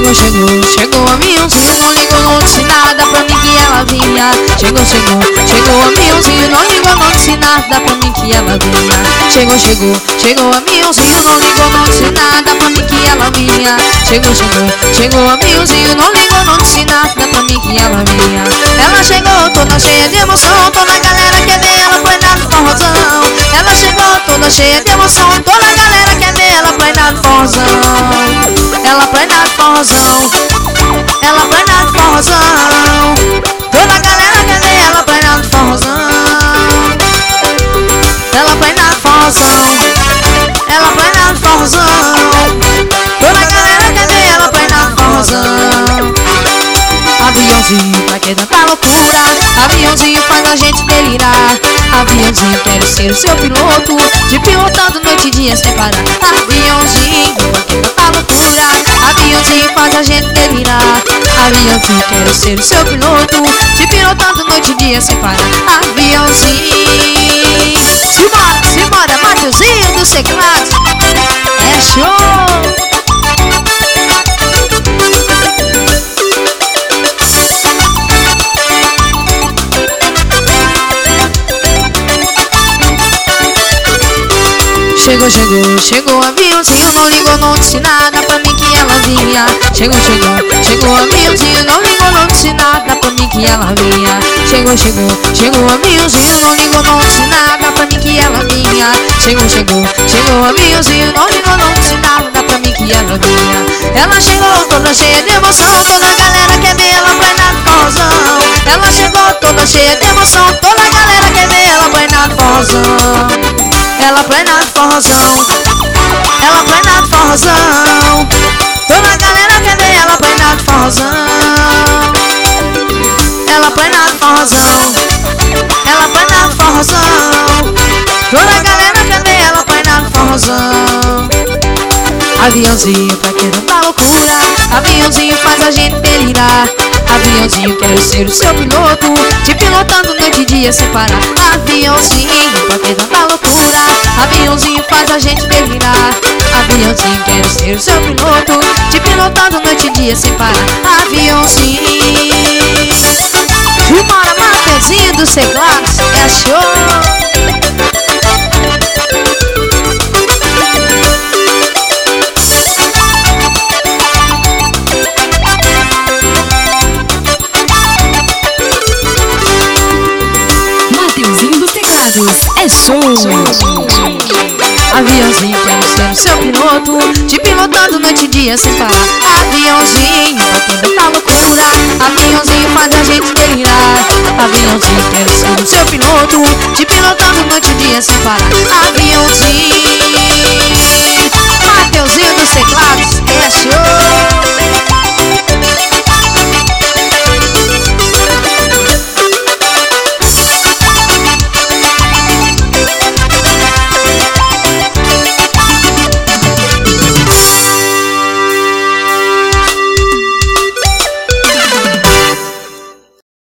Chegou aviãozinho, não ligou, não disse nada pra mim que ela vinha. Chegou aviãozinho, não ligou, não disse nada pra mim que ela vinha. Chegou aviãozinho, não ligou, não disse nada pra mim que ela vinha. Chegou aviãozinho, não ligou, não disse nada pra mim que ela vinha. Ela chegou toda cheia de emoção, toda a galera quer ver ela planar no forrozão. Ela chegou toda cheia de emoção, toda a galera quer ver ela planar no forrozão. Ela planar no forrozão, ela planar no forrozão. Toda a galera quer ver ela planar no forrozão. Ela planar no forrozão, ela planar no forrozão. Toda a galera quer ver ela planar no forrozão. Aviãozinho pra quem tanta loucura, aviãozinho faz a gente delirar. Aviãozinho, quero ser o seu piloto, te pilotando noite e dia sem parar. Aviãozinho pra quem tanta loucura, aviãozinho faz a gente delirar. Aviãozinho, quero ser o seu piloto, te pilotando noite e dia sem parar. Aviãozinho, simbora, Mateuzinho dos teclados, é show! Chegou aviãozinho, não ligou, não disse nada pra mim que ela vinha. Chegou aviãozinho, não ligou, não disse nada pra mim que ela vinha. Chegou aviãozinho, não ligou, não disse nada pra mim que ela vinha. Chegou aviãozinho, não ligou, não disse nada pra mim que ela vinha. Ela chegou toda cheia de emoção, toda a galera quer ver ela planar no forrozão. Ela chegou toda cheia de emoção, toda a galera quer ver ela planar no forrozão. Ela planar no forrozão, ela planar no forrozão. Toda a galera quer ver ela planar no forrozão. Ela planar no forrozão, ela planar no forrozão. Toda a galera quer ver ela planar no forrozão. Aviãozinho pra quem não tá loucura, aviãozinho faz a gente delirar. Aviãozinho, quero ser o seu piloto, te pilotando noite e dia sem parar. Aviãozinho pra quem não tá loucura, aviãozinho faz a gente delirar. Aviãozinho, quero ser o seu piloto, te pilotando noite e dia sem parar. Aviãozinho, simbora, Mateuzinho dos teclados, é show! É show! Aviãozinho, quero ser o seu piloto, te pilotando noite e dia sem parar. Aviãozinho, pra quem tá loucura, aviãozinho faz a gente delirar. Aviãozinho, quero ser o seu piloto, te pilotando noite e dia sem parar. Aviãozinho, Mateuzinho dos teclados, é show!